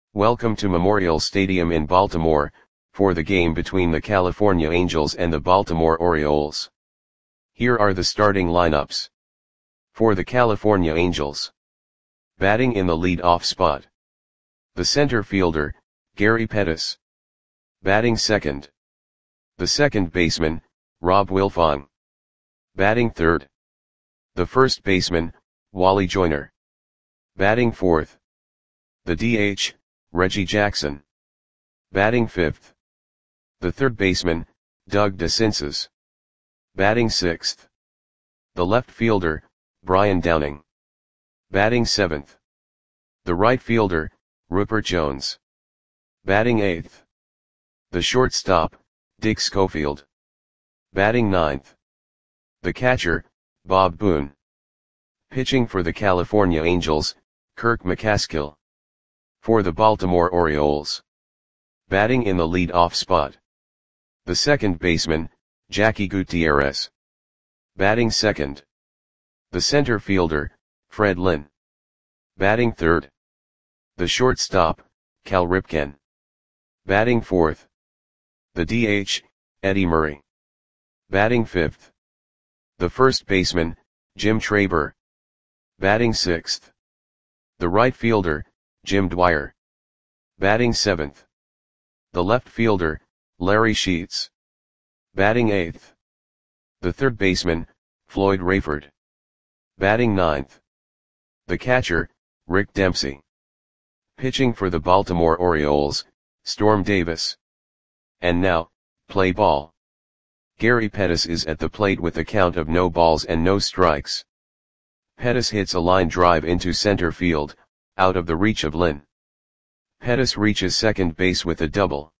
Welcome to Memorial Stadium in Baltimore, for the game between the California Angels and the Baltimore Orioles. Here are the starting lineups. For the California Angels. Batting in the lead-off spot. The center fielder, Gary Pettis. Batting second. The second baseman, Rob Wilfong. Batting third. The first baseman, Wally Joyner. Batting fourth. The DH, Reggie Jackson. Batting fifth. The third baseman, Doug DeCinces. Batting sixth. The left fielder, Brian Downing. Batting seventh. The right fielder, Rupert Jones. Batting eighth. The shortstop, Dick Schofield. Batting ninth. The catcher, Bob Boone. Pitching for the California Angels, Kirk McCaskill. For the Baltimore Orioles. Batting in the lead-off spot. The second baseman, Jackie Gutierrez. Batting second. The center fielder, Fred Lynn. Batting third. The shortstop, Cal Ripken. Batting fourth. The DH, Eddie Murray. Batting fifth. The first baseman, Jim Traber. Batting sixth. The right fielder, Jim Dwyer. Batting seventh. The left fielder, Larry Sheets. Batting eighth. The third baseman, Floyd Rayford. Batting ninth. The catcher, Rick Dempsey. Pitching for the Baltimore Orioles, Storm Davis. And now, play ball. Gary Pettis is at the plate with a count of no balls and no strikes. Pettis hits a line drive into center field, out of the reach of Lynn. Pettis reaches second base with a double.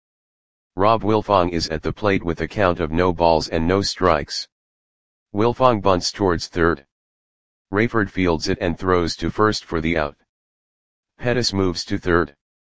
Rob Wilfong is at the plate with a count of no balls and no strikes. Wilfong bunts towards third. Rayford fields it and throws to first for the out. Pettis moves to third.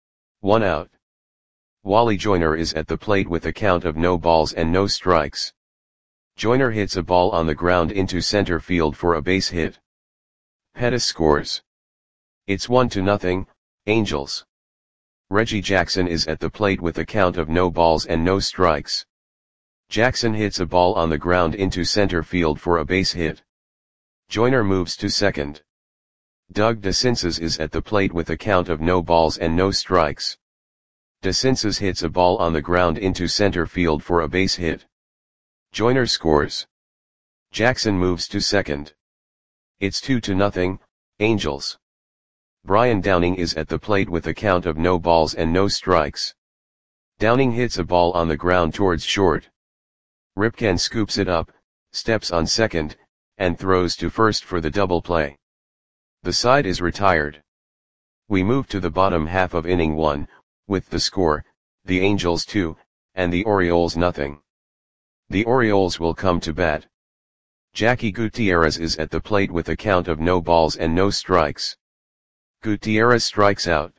1 out. Wally Joyner is at the plate with a count of no balls and no strikes. Joyner hits a ball on the ground into center field for a base hit. Pettis scores. It's 1-0, Angels. Reggie Jackson is at the plate with a count of no balls and no strikes. Jackson hits a ball on the ground into center field for a base hit. Joyner moves to second. Doug DeCinces is at the plate with a count of no balls and no strikes. DeCinces hits a ball on the ground into center field for a base hit. Joyner scores. Jackson moves to second. It's 2-0, Angels. Brian Downing is at the plate with a count of no balls and no strikes. Downing hits a ball on the ground towards short. Ripken scoops it up, steps on second, and throws to first for the double play. The side is retired. We move to the bottom half of inning 1, with the score, the Angels 2, and the Orioles 0. The Orioles will come to bat. Jackie Gutierrez is at the plate with a count of no balls and no strikes. Gutierrez strikes out.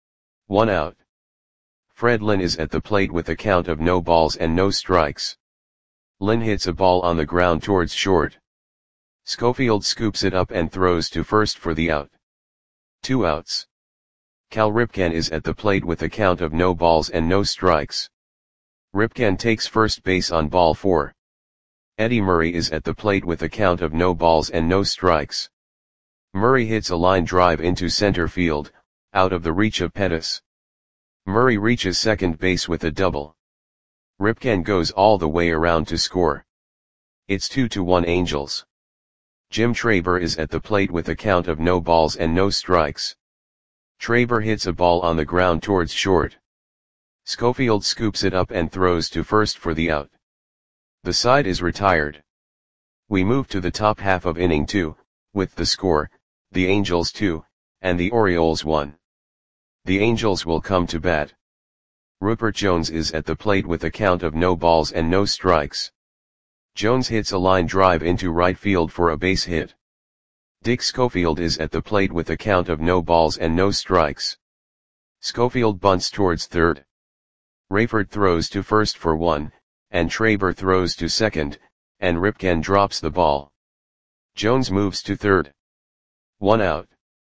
1 out. Fred Lynn is at the plate with a count of no balls and no strikes. Lynn hits a ball on the ground towards short. Schofield scoops it up and throws to first for the out. 2 outs. Cal Ripken is at the plate with a count of no balls and no strikes. Ripken takes first base on ball 4. Eddie Murray is at the plate with a count of no balls and no strikes. Murray hits a line drive into center field, out of the reach of Pettis. Murray reaches second base with a double. Ripken goes all the way around to score. It's 2-1 Angels. Jim Traber is at the plate with a count of no balls and no strikes. Traber hits a ball on the ground towards short. Schofield scoops it up and throws to first for the out. The side is retired. We move to the top half of inning 2, with the score, the Angels 2, and the Orioles 1. The Angels will come to bat. Rupert Jones is at the plate with a count of no balls and no strikes. Jones hits a line drive into right field for a base hit. Dick Schofield is at the plate with a count of no balls and no strikes. Schofield bunts towards third. Rayford throws to first for 1, and Traber throws to second, and Ripken drops the ball. Jones moves to third. 1 out.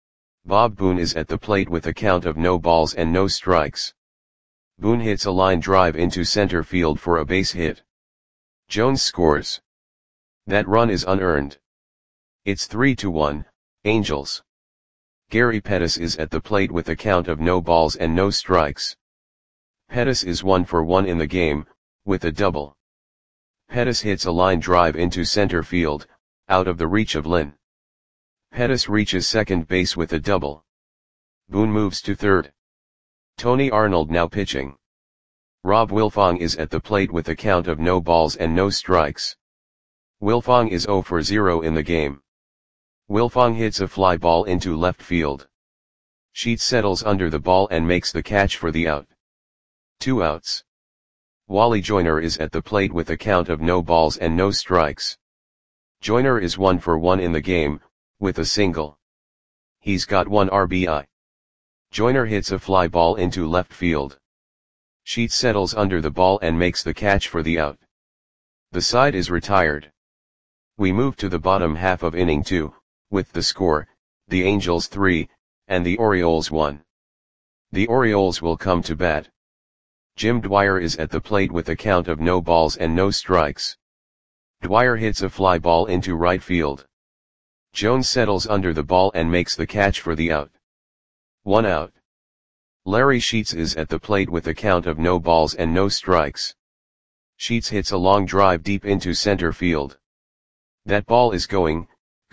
Bob Boone is at the plate with a count of no balls and no strikes. Boone hits a line drive into center field for a base hit. Jones scores. That run is unearned. It's 3-1, Angels. Gary Pettis is at the plate with a count of no balls and no strikes. Pettis is 1 for 1 in the game, with a double. Pettis hits a line drive into center field, out of the reach of Lynn. Pettis reaches second base with a double. Boone moves to third. Tony Arnold now pitching. Rob Wilfong is at the plate with a count of no balls and no strikes. Wilfong is 0 for 0 in the game. Wilfong hits a fly ball into left field. Sheets settles under the ball and makes the catch for the out. 2 outs. Wally Joyner is at the plate with a count of no balls and no strikes. Joyner is 1 for 1 in the game, with a single. He's got 1 RBI. Joyner hits a fly ball into left field. Sheets settles under the ball and makes the catch for the out. The side is retired. We move to the bottom half of inning 2, with the score, the Angels 3, and the Orioles 1. The Orioles will come to bat. Jim Dwyer is at the plate with a count of no balls and no strikes. Dwyer hits a fly ball into right field. Jones settles under the ball and makes the catch for the out. 1 out. Larry Sheets is at the plate with a count of no balls and no strikes. Sheets hits a long drive deep into center field. That ball is gone.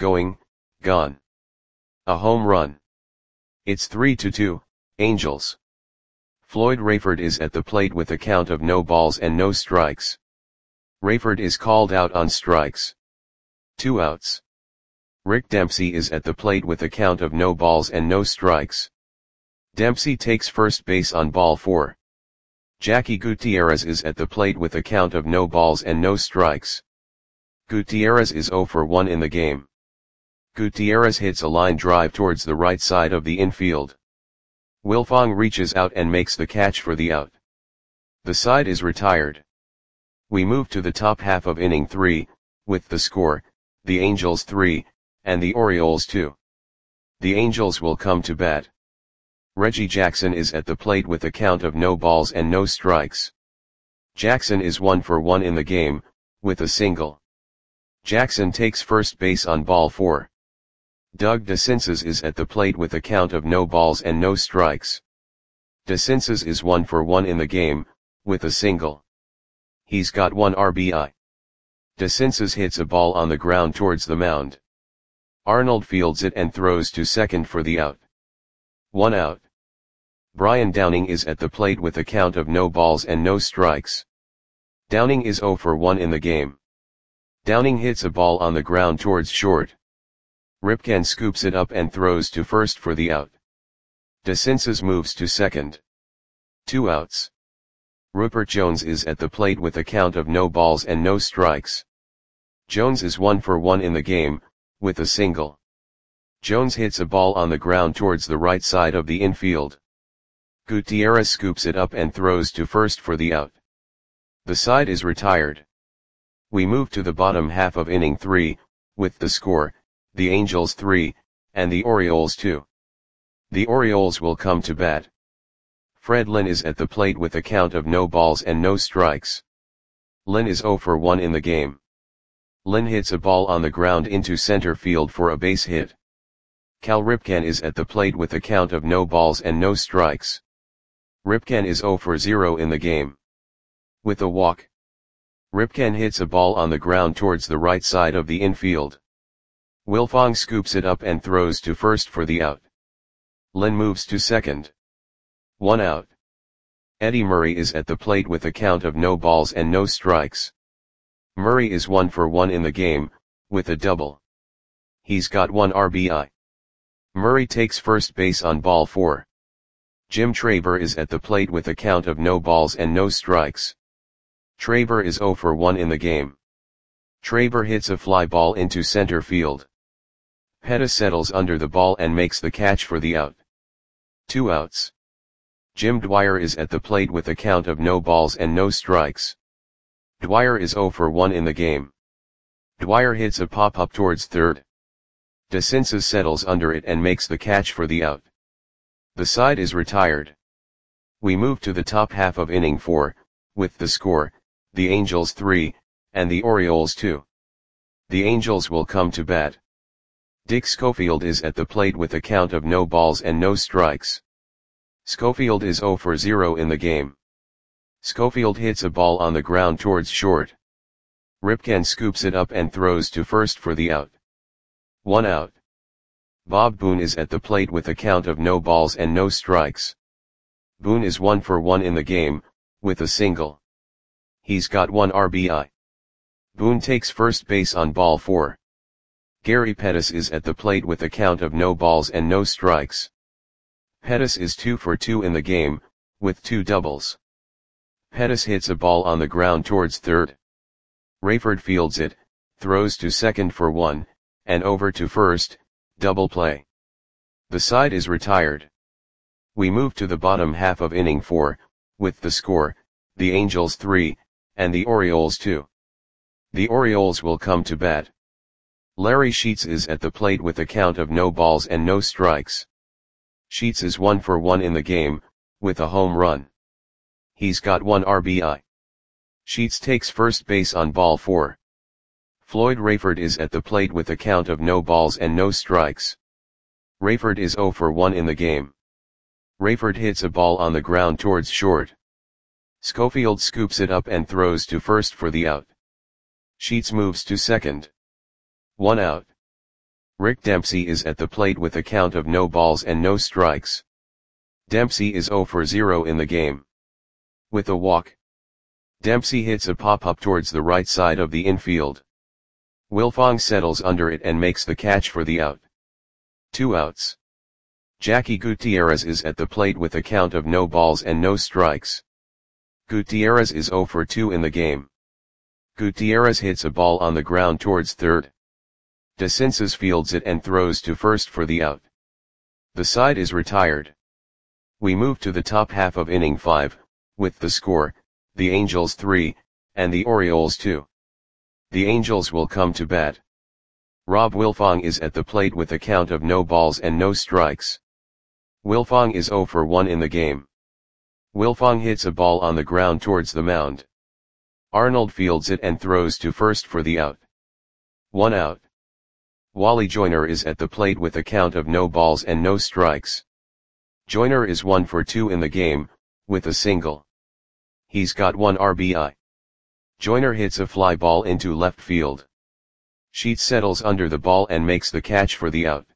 A home run. It's 3-2, Angels. Floyd Rayford is at the plate with a count of no balls and no strikes. Rayford is called out on strikes. 2 outs. Rick Dempsey is at the plate with a count of no balls and no strikes. Dempsey takes first base on ball 4. Jackie Gutierrez is at the plate with a count of no balls and no strikes. Gutierrez is 0 for 1 in the game. Gutierrez hits a line drive towards the right side of the infield. Wilfong reaches out and makes the catch for the out. The side is retired. We move to the top half of inning 3, with the score, the Angels 3, and the Orioles 2. The Angels will come to bat. Reggie Jackson is at the plate with a count of no balls and no strikes. Jackson is 1 for 1 in the game, with a single. Jackson takes first base on ball 4. Doug DeCinces is at the plate with a count of no balls and no strikes. DeCinces is 1 for 1 in the game, with a single. He's got 1 RBI. DeCinces hits a ball on the ground towards the mound. Arnold fields it and throws to second for the out. 1 out. Brian Downing is at the plate with a count of no balls and no strikes. Downing is 0 for 1 in the game. Downing hits a ball on the ground towards short. Ripken scoops it up and throws to first for the out. DeCinces moves to second. 2 outs. Rupert Jones is at the plate with a count of no balls and no strikes. Jones is 1 for 1 in the game, with a single. Jones hits a ball on the ground towards the right side of the infield. Gutierrez scoops it up and throws to first for the out. The side is retired. We move to the bottom half of inning 3, with the score, the Angels 3, and the Orioles 2. The Orioles will come to bat. Fred Lynn is at the plate with a count of no balls and no strikes. Lynn is 0 for 1 in the game. Lynn hits a ball on the ground into center field for a base hit. Cal Ripken is at the plate with a count of no balls and no strikes. Ripken is 0 for 0 in the game. With a walk. Ripken hits a ball on the ground towards the right side of the infield. Wilfong scoops it up and throws to first for the out. Lynn moves to second. 1 out. Eddie Murray is at the plate with a count of no balls and no strikes. Murray is 1 for 1 in the game, with a double. He's got 1 RBI. Murray takes first base on ball 4. Jim Traber is at the plate with a count of no balls and no strikes. Traber is 0 for 1 in the game. Traber hits a fly ball into center field. Pettis settles under the ball and makes the catch for the out. 2 outs. Jim Dwyer is at the plate with a count of no balls and no strikes. Dwyer is 0 for 1 in the game. Dwyer hits a pop-up towards third. DeCinces settles under it and makes the catch for the out. The side is retired. We move to the top half of inning 4, with the score, the Angels 3, and the Orioles 2. The Angels will come to bat. Dick Schofield is at the plate with a count of no balls and no strikes. Schofield is 0 for 0 in the game. Schofield hits a ball on the ground towards short. Ripken scoops it up and throws to first for the out. 1 out. Bob Boone is at the plate with a count of no balls and no strikes. Boone is 1 for 1 in the game, with a single. He's got 1 RBI. Boone takes first base on ball 4. Gary Pettis is at the plate with a count of no balls and no strikes. Pettis is 2 for 2 in the game, with 2 doubles. Pettis hits a ball on the ground towards third. Rayford fields it, throws to second for 1, and over to first, double play. The side is retired. We move to the bottom half of inning 4, with the score, the Angels 3, and the Orioles 2. The Orioles will come to bat. Larry Sheets is at the plate with a count of no balls and no strikes. Sheets is 1 for 1 in the game, with a home run. He's got 1 RBI. Sheets takes first base on ball 4. Floyd Rayford is at the plate with a count of no balls and no strikes. Rayford is 0 for 1 in the game. Rayford hits a ball on the ground towards short. Schofield scoops it up and throws to first for the out. Sheets moves to second. 1 out. Rick Dempsey is at the plate with a count of no balls and no strikes. Dempsey is 0 for 0 in the game. With a walk. Dempsey hits a pop-up towards the right side of the infield. Wilfong settles under it and makes the catch for the out. 2 outs. Jackie Gutierrez is at the plate with a count of no balls and no strikes. Gutierrez is 0 for 2 in the game. Gutierrez hits a ball on the ground towards third. DeCinces fields it and throws to first for the out. The side is retired. We move to the top half of inning 5, with the score, the Angels 3, and the Orioles 2. The Angels will come to bat. Rob Wilfong is at the plate with a count of no balls and no strikes. Wilfong is 0 for 1 in the game. Wilfong hits a ball on the ground towards the mound. Arnold fields it and throws to first for the out. 1 out. Wally Joyner is at the plate with a count of no balls and no strikes. Joyner is 1 for 2 in the game, with a single. He's got 1 RBI. Joyner hits a fly ball into left field. Sheets settles under the ball and makes the catch for the out.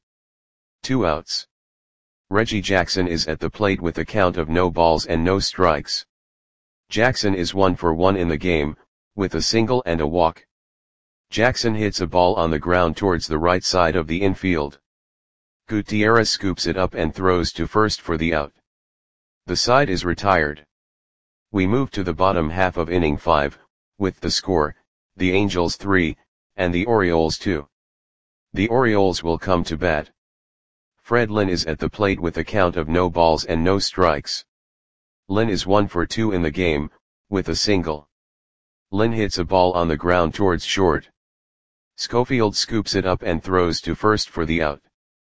2 outs. Reggie Jackson is at the plate with a count of no balls and no strikes. Jackson is 1 for 1 in the game, with a single and a walk. Jackson hits a ball on the ground towards the right side of the infield. Gutierrez scoops it up and throws to first for the out. The side is retired. We move to the bottom half of inning 5, with the score, the Angels 3, and the Orioles 2. The Orioles will come to bat. Fred Lynn is at the plate with a count of no balls and no strikes. Lynn is 1 for 2 in the game, with a single. Lynn hits a ball on the ground towards short. Schofield scoops it up and throws to first for the out.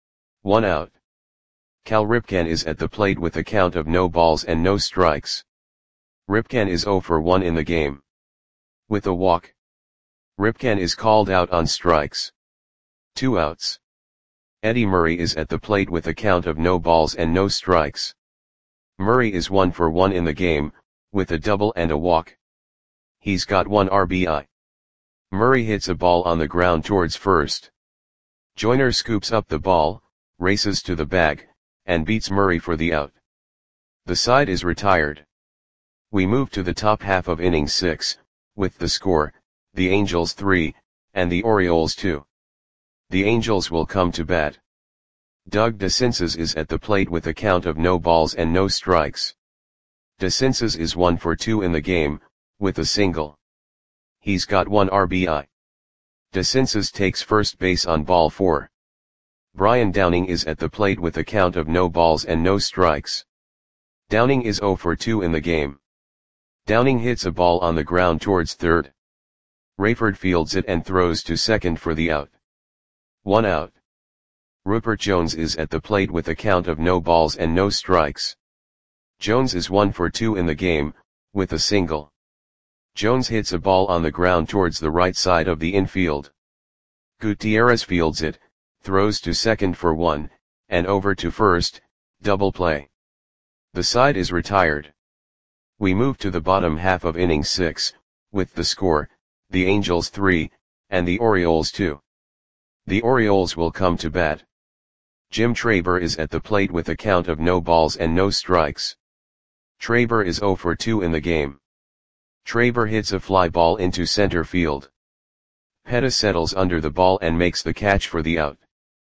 1 out. Cal Ripken is at the plate with a count of no balls and no strikes. Ripken is 0 for 1 in the game. With a walk. Ripken is called out on strikes. 2 outs. Eddie Murray is at the plate with a count of no balls and no strikes. Murray is 1 for 1 in the game, with a double and a walk. He's got 1 RBI. Murray hits a ball on the ground towards first. Joyner scoops up the ball, races to the bag, and beats Murray for the out. The side is retired. We move to the top half of inning 6, with the score, the Angels 3, and the Orioles 2. The Angels will come to bat. Doug DeCinces is at the plate with a count of no balls and no strikes. DeCinces is 1 for 2 in the game, with a single. He's got 1 RBI. DeCinces takes first base on ball 4. Brian Downing is at the plate with a count of no balls and no strikes. Downing is 0 for 2 in the game. Downing hits a ball on the ground towards third. Rayford fields it and throws to second for the out. 1 out. Rupert Jones is at the plate with a count of no balls and no strikes. Jones is 1 for 2 in the game, with a single. Jones hits a ball on the ground towards the right side of the infield. Gutierrez fields it, throws to second for 1, and over to first, double play. The side is retired. We move to the bottom half of inning 6, with the score, the Angels 3, and the Orioles 2. The Orioles will come to bat. Jim Traber is at the plate with a count of no balls and no strikes. Traber is 0 for 2 in the game. Traber hits a fly ball into center field. Pettis settles under the ball and makes the catch for the out.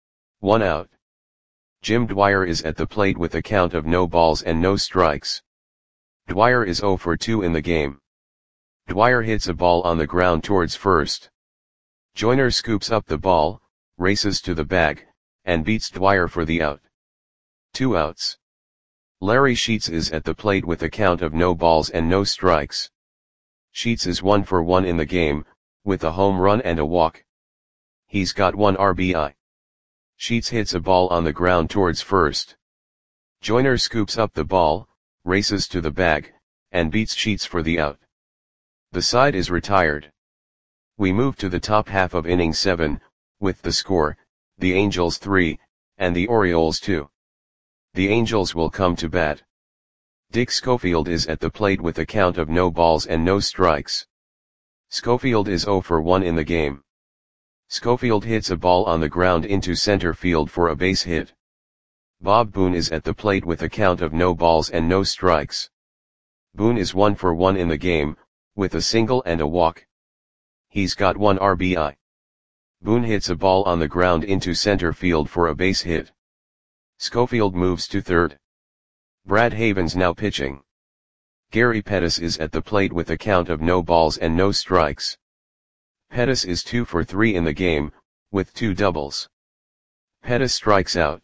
1 out. Jim Dwyer is at the plate with a count of no balls and no strikes. Dwyer is 0 for 2 in the game. Dwyer hits a ball on the ground towards first. Joyner scoops up the ball, races to the bag, and beats Dwyer for the out. 2 outs. Larry Sheets is at the plate with a count of no balls and no strikes. Sheets is 1 for 1 in the game, with a home run and a walk. He's got 1 RBI. Sheets hits a ball on the ground towards first. Joyner scoops up the ball, races to the bag, and beats Sheets for the out. The side is retired. We move to the top half of inning 7, with the score, the Angels 3, and the Orioles 2. The Angels will come to bat. Dick Schofield is at the plate with a count of no balls and no strikes. Schofield is 0 for 1 in the game. Schofield hits a ball on the ground into center field for a base hit. Bob Boone is at the plate with a count of no balls and no strikes. Boone is 1 for 1 in the game, with a single and a walk. He's got 1 RBI. Boone hits a ball on the ground into center field for a base hit. Schofield moves to third. Brad Havens now pitching. Gary Pettis is at the plate with a count of no balls and no strikes. Pettis is 2 for 3 in the game, with 2 doubles. Pettis strikes out.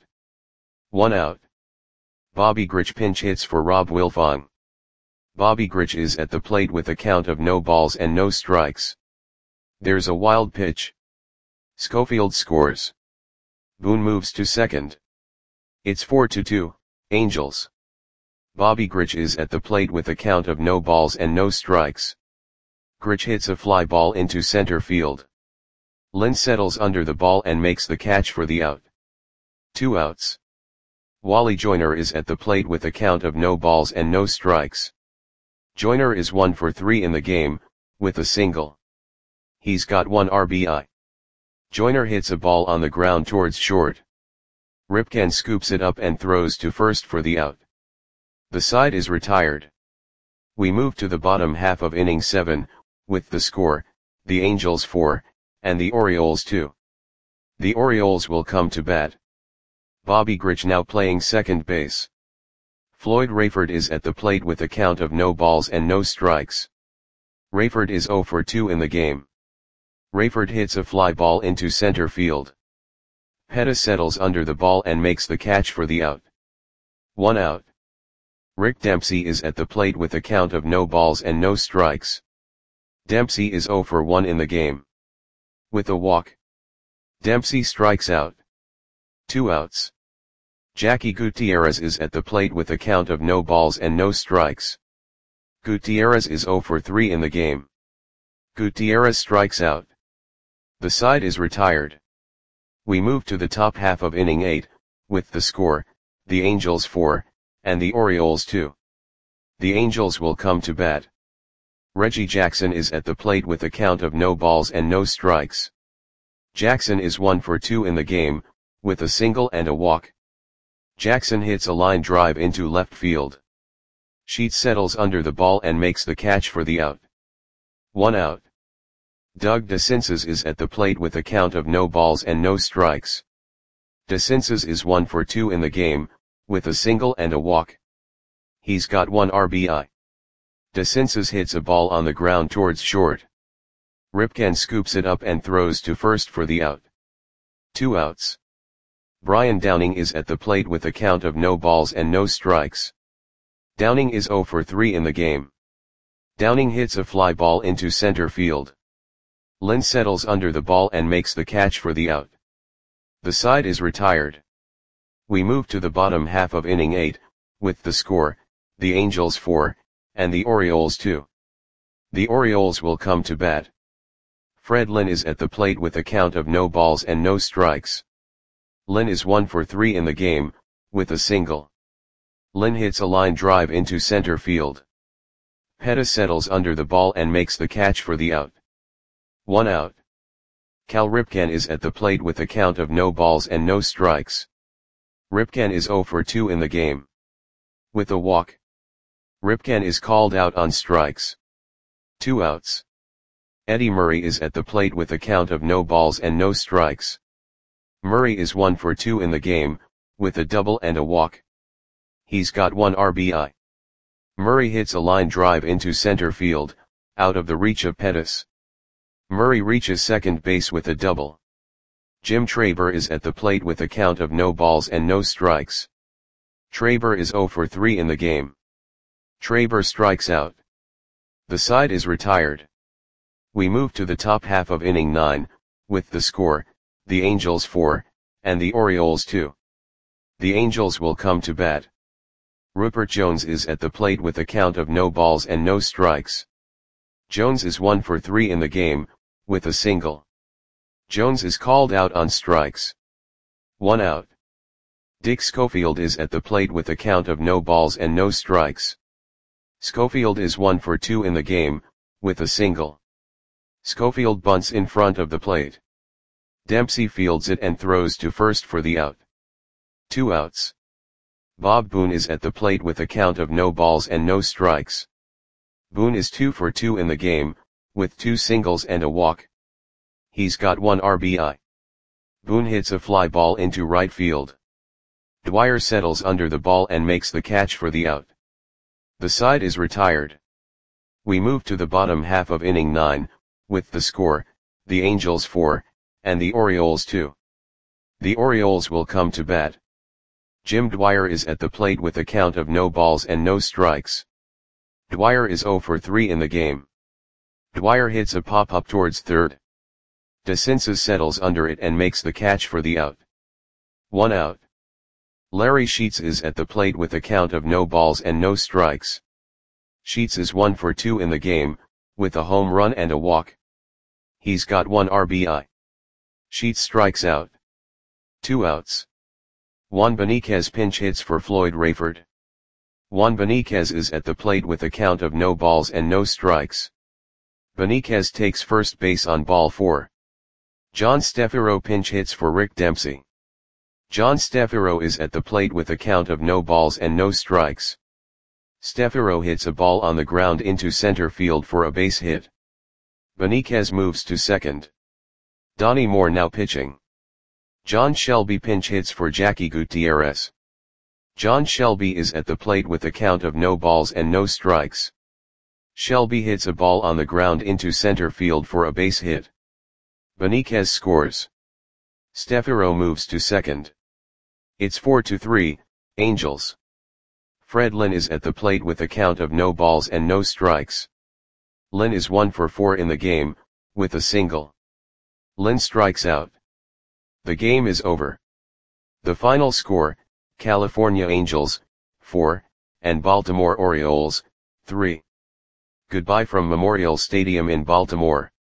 1 out. Bobby Grich pinch hits for Rob Wilfong. Bobby Grich is at the plate with a count of no balls and no strikes. There's a wild pitch. Schofield scores. Boone moves to second. It's 4-2, Angels. Bobby Grich is at the plate with a count of no balls and no strikes. Grich hits a fly ball into center field. Lynn settles under the ball and makes the catch for the out. 2 outs. Wally Joyner is at the plate with a count of no balls and no strikes. Joyner is 1 for 3 in the game, with a single. He's got 1 RBI. Joyner hits a ball on the ground towards short. Ripken scoops it up and throws to first for the out. The side is retired. We move to the bottom half of inning 7, with the score, the Angels 4, and the Orioles 2. The Orioles will come to bat. Bobby Grich now playing second base. Floyd Rayford is at the plate with a count of no balls and no strikes. Rayford is 0 for 2 in the game. Rayford hits a fly ball into center field. Pettis settles under the ball and makes the catch for the out. 1 out. Rick Dempsey is at the plate with a count of no balls and no strikes. Dempsey is 0 for 1 in the game. With a walk. Dempsey strikes out. 2 outs. Jackie Gutierrez is at the plate with a count of no balls and no strikes. Gutierrez is 0 for 3 in the game. Gutierrez strikes out. The side is retired. We move to the top half of inning 8, with the score, the Angels 4, and the Orioles 2. The Angels will come to bat. Reggie Jackson is at the plate with a count of no balls and no strikes. Jackson is 1 for 2 in the game, with a single and a walk. Jackson hits a line drive into left field. Sheets settles under the ball and makes the catch for the out. 1 out. Doug DeCinces is at the plate with a count of no balls and no strikes. DeCinces is 1 for 2 in the game, with a single and a walk. He's got 1 RBI. DeCinces hits a ball on the ground towards short. Ripken scoops it up and throws to first for the out. 2 outs. Brian Downing is at the plate with a count of no balls and no strikes. Downing is 0 for 3 in the game. Downing hits a fly ball into center field. Lynn settles under the ball and makes the catch for the out. The side is retired. We move to the bottom half of inning 8, with the score, the Angels 4, and the Orioles 2. The Orioles will come to bat. Fred Lynn is at the plate with a count of no balls and no strikes. Lynn is 1 for 3 in the game, with a single. Lynn hits a line drive into center field. Pettis settles under the ball and makes the catch for the out. 1 out. Cal Ripken is at the plate with a count of no balls and no strikes. Ripken is 0 for 2 in the game. With a walk. Ripken is called out on strikes. 2 outs. Eddie Murray is at the plate with a count of no balls and no strikes. Murray is 1 for 2 in the game, with a double and a walk. He's got 1 RBI. Murray hits a line drive into center field, out of the reach of Pettis. Murray reaches second base with a double. Jim Traber is at the plate with a count of no balls and no strikes. Traber is 0 for 3 in the game. Traber strikes out. The side is retired. We move to the top half of inning 9, with the score, the Angels 4, and the Orioles 2. The Angels will come to bat. Rupert Jones is at the plate with a count of no balls and no strikes. Jones is 1 for 3 in the game, with a single. Jones is called out on strikes. 1 out. Dick Schofield is at the plate with a count of no balls and no strikes. Schofield is 1 for 2 in the game, with a single. Schofield bunts in front of the plate. Dempsey fields it and throws to first for the out. 2 outs. Bob Boone is at the plate with a count of no balls and no strikes. Boone is 2 for 2 in the game, with 2 singles and a walk. He's got 1 RBI. Boone hits a fly ball into right field. Dwyer settles under the ball and makes the catch for the out. The side is retired. We move to the bottom half of inning 9, with the score, the Angels 4, and the Orioles 2. The Orioles will come to bat. Jim Dwyer is at the plate with a count of no balls and no strikes. Dwyer is 0 for 3 in the game. Dwyer hits a pop-up towards third. DeCinces settles under it and makes the catch for the out. 1 out. Larry Sheets is at the plate with a count of no balls and no strikes. Sheets is 1 for 2 in the game, with a home run and a walk. He's got 1 RBI. Sheets strikes out. 2 outs. Juan Beniquez pinch hits for Floyd Rayford. Juan Beniquez is at the plate with a count of no balls and no strikes. Beniquez takes first base on ball 4. John Stefero pinch hits for Rick Dempsey. John Stefero is at the plate with a count of no balls and no strikes. Stefero hits a ball on the ground into center field for a base hit. Beniquez moves to second. Donnie Moore now pitching. John Shelby pinch hits for Jackie Gutierrez. John Shelby is at the plate with a count of no balls and no strikes. Shelby hits a ball on the ground into center field for a base hit. Beniquez scores. Stefero moves to second. It's 4-3, Angels. Fred Lynn is at the plate with a count of no balls and no strikes. Lynn is 1 for 4 in the game, with a single. Lynn strikes out. The game is over. The final score, California Angels, 4, and Baltimore Orioles, 3. Goodbye from Memorial Stadium in Baltimore.